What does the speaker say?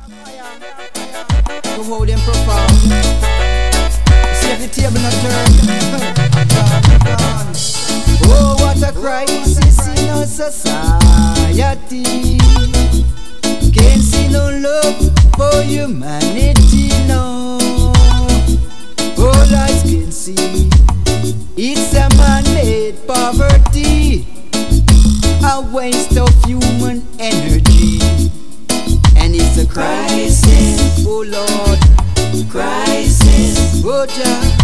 To hold them profound. See if the table not turned. Oh, what a crisis in our society. Can't see no love for humanity, no. All eyes can see it's a man-made poverty, a waste of human energy. And it's a crisis, oh Lord, crisis, oh Jah.